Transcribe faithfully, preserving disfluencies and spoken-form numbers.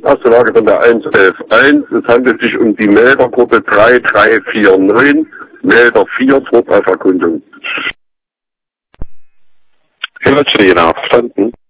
Erste Lage von der eins elf eins. Es handelt sich um die Meldergruppe drei drei vier neun, Melder vier, Trupp auf Erkundung. Hillary, genau, verstanden.